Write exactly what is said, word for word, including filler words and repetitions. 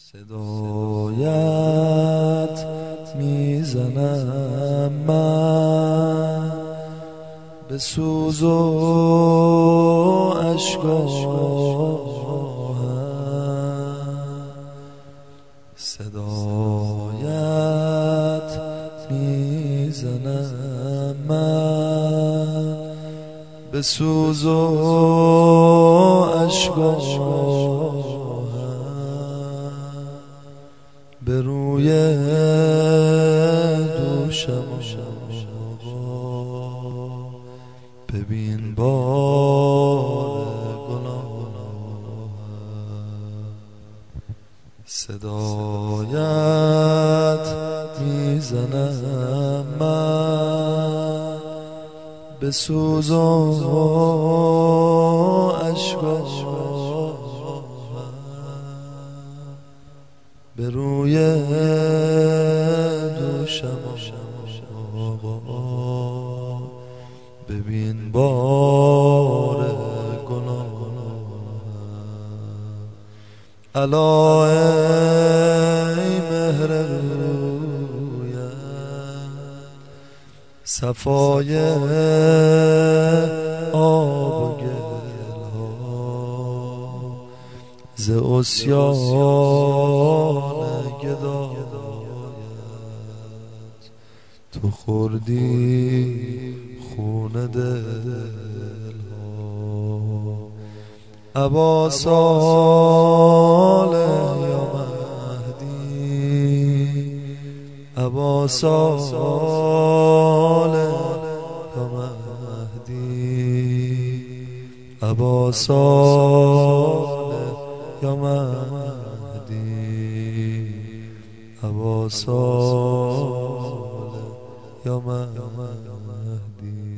صدایت میزنم من به سوز و اشکاهم، صدایت میزنم من به سوز و اشکاهم، به روی دوشم آقا ببین بار گناهم، صدایت میزنم من به سوز و اشکاهم، به روی دوشم آقا ببین بار گناهم. الا ای مهر رویت صفای آب و گلها، ز عصیان گدایت تو خوردی خون دلها. ابا صالح یا مهدی، ابا صالح یا مهدی، ابا صالح یا مهدی، ابا صالح یا مهدی.